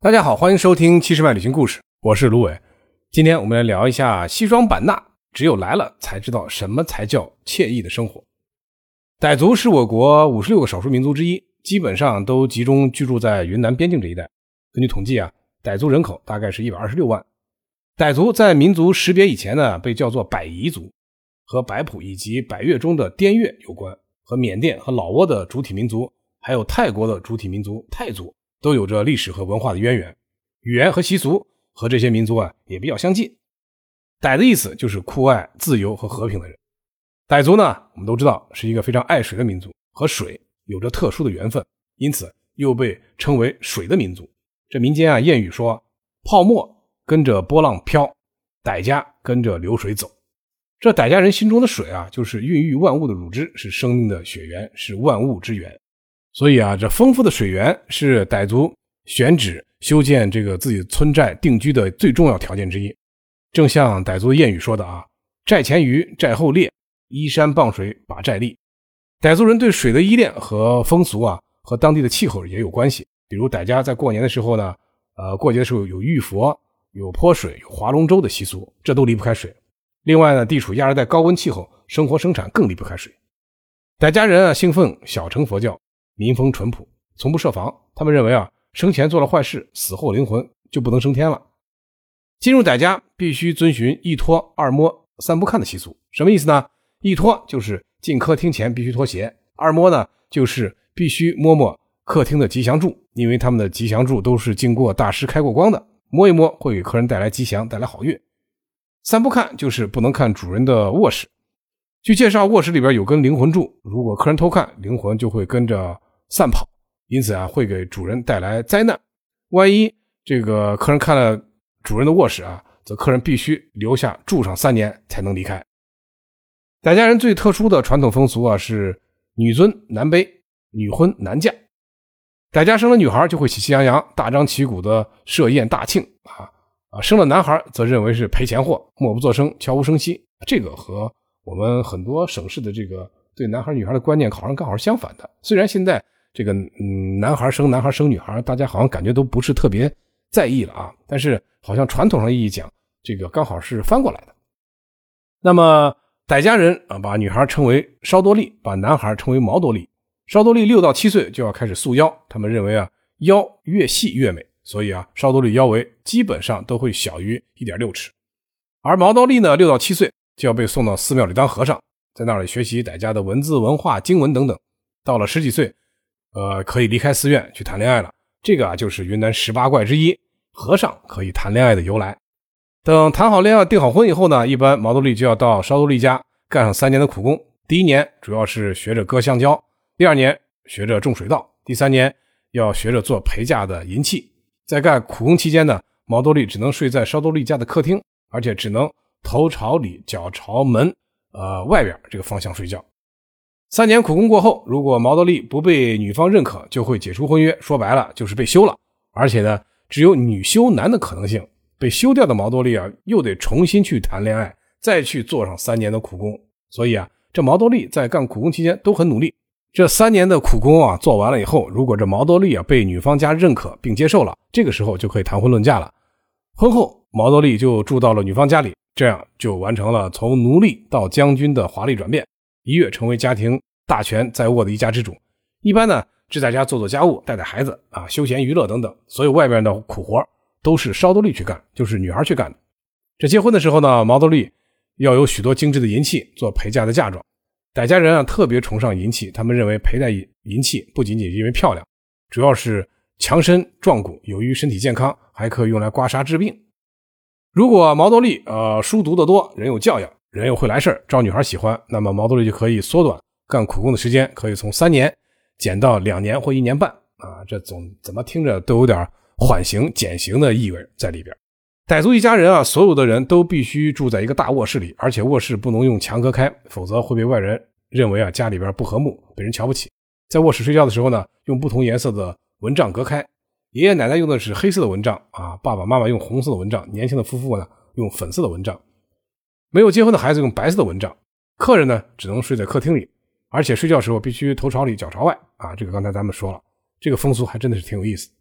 大家好，欢迎收听70万旅行故事，我是卢伟。今天我们来聊一下西双版纳，只有来了才知道什么才叫惬意的生活。傣族是我国56个少数民族之一，基本上都集中居住在云南边境这一带。根据统计傣族人口大概是126万。傣族在民族识别以前呢，被叫做百彝族，和白埔以及百越中的滇越有关，和缅甸和老挝的主体民族，还有泰国的主体民族泰族都有着历史和文化的渊源，语言和习俗和这些民族也比较相近。傣的意思就是酷爱自由和和平的人。傣族呢，我们都知道是一个非常爱水的民族，和水有着特殊的缘分，因此又被称为水的民族。这民间谚语说，泡沫跟着波浪飘，傣家跟着流水走。这傣家人心中的水就是孕育万物的乳汁，是生命的血源，是万物之源。所以这丰富的水源是傣族选址修建这个自己村寨定居的最重要条件之一。正像傣族的谚语说的寨前鱼，寨后猎，依山傍水把寨立。傣族人对水的依恋和风俗和当地的气候也有关系。比如傣家在过年的时候呢，过节的时候有浴佛，有泼水，有划龙舟的习俗，这都离不开水。另外呢，地处亚热带高温气候，生活生产更离不开水。傣家人信奉小乘佛教，民风淳朴，从不设防。他们认为生前做了坏事，死后灵魂就不能升天了。进入傣家必须遵循一脱二摸三不看的习俗。什么意思呢？一脱就是进客厅前必须脱鞋，二摸呢就是必须摸摸客厅的吉祥柱，因为他们的吉祥柱都是经过大师开过光的，摸一摸会给客人带来吉祥，带来好运。三不看就是不能看主人的卧室。据介绍，卧室里边有根灵魂柱，如果客人偷看，灵魂就会跟着散跑，因此会给主人带来灾难。万一这个客人看了主人的卧室则客人必须留下住上3年才能离开。傣家人最特殊的传统风俗是女尊男卑，女婚男嫁。傣家生了女孩就会喜气洋洋，大张旗鼓的设宴大庆生了男孩则认为是赔钱货，默不作声，悄无声息。这个和我们很多省市的这个对男孩女孩的观念好像刚好是相反的。虽然现在这个男孩生男孩生女孩大家好像感觉都不是特别在意了但是好像传统上意义讲，这个刚好是翻过来的。那么傣家人把女孩称为烧多丽，把男孩称为毛多丽。烧多丽6到7岁就要开始束腰，他们认为腰越细越美，所以烧多丽腰围基本上都会小于 1.6 尺。而毛多丽呢，6到7岁就要被送到寺庙里当和尚，在那里学习傣家的文字文化经文等等。到了10几岁可以离开寺院去谈恋爱了。这个就是云南18怪之一，和尚可以谈恋爱的由来。等谈好恋爱订好婚以后呢，一般毛多丽就要到烧多丽家干上3年的苦工。第1年主要是学着割橡胶，第2年学着种水稻，第3年要学着做陪嫁的银器。在干苦工期间呢，毛多丽只能睡在烧多丽家的客厅，而且只能头朝里脚朝门外边这个方向睡觉。3年苦工过后，如果毛多丽不被女方认可，就会解除婚约，说白了就是被休了。而且呢，只有女休男的可能性。被休掉的毛多丽又得重新去谈恋爱，再去做上3年的苦工。所以这毛多丽在干苦工期间都很努力。这3年的苦工做完了以后，如果这毛多丽被女方家认可并接受了，这个时候就可以谈婚论嫁了。婚后毛多丽就住到了女方家里，这样就完成了从奴隶到将军的华丽转变，一跃成为家庭大权在握的一家之主。一般呢只在家做做家务，带带孩子休闲娱乐等等，所有外面的苦活都是烧多丽去干，就是女孩去干的。这结婚的时候呢，毛多丽要有许多精致的银器做陪嫁的嫁妆。傣家人特别崇尚银器，他们认为佩戴银器不仅仅因为漂亮，主要是强身壮骨，有益身体健康，还可以用来刮痧治病。如果毛多丽书读得多，人有教养，人又会来事，招女孩喜欢，那么毛多丽就可以缩短干苦工的时间，可以从3年减到2年或1年半这怎么听着都有点缓刑减刑的意味在里边。傣族一家人所有的人都必须住在一个大卧室里，而且卧室不能用墙隔开，否则会被外人认为家里边不和睦，被人瞧不起。在卧室睡觉的时候呢，用不同颜色的蚊帐隔开。爷爷奶奶用的是黑色的蚊帐爸爸妈妈用红色的蚊帐，年轻的夫妇呢用粉色的蚊帐，没有结婚的孩子用白色的蚊帐。客人呢只能睡在客厅里，而且睡觉时候必须头朝里脚朝外这个刚才咱们说了，这个风俗还真的是挺有意思。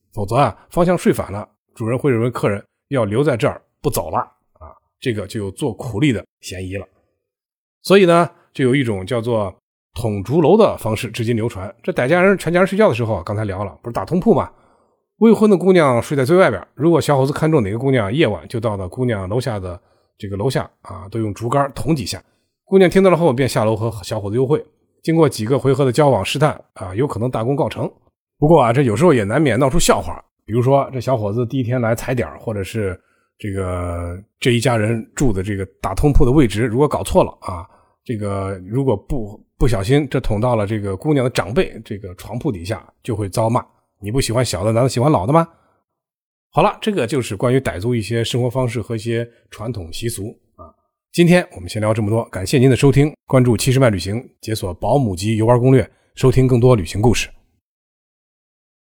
否则啊，方向睡反了，主人会认为客人要留在这儿不走了啊，这个就有做苦力的嫌疑了。所以呢，就有一种叫做捅竹楼的方式至今流传。这全家人睡觉的时候，刚才聊了，不是打通铺吗？未婚的姑娘睡在最外边，如果小伙子看中哪个姑娘，夜晚就到了姑娘楼下的这个楼下啊，都用竹竿捅几下。姑娘听到了后便下楼和小伙子幽会，经过几个回合的交往试探啊，有可能大功告成。不过啊，这有时候也难免闹出笑话，比如说这小伙子第一天来踩点，或者是这一家人住的这个打通铺的位置如果搞错了啊，这个如果不小心这捅到了这个姑娘的长辈这个床铺底下，就会遭骂。你不喜欢小的，难道喜欢老的吗？好了，这个就是关于傣族一些生活方式和一些传统习俗啊。今天我们先聊这么多，感谢您的收听，关注70迈旅行，解锁保姆级游玩攻略，收听更多旅行故事。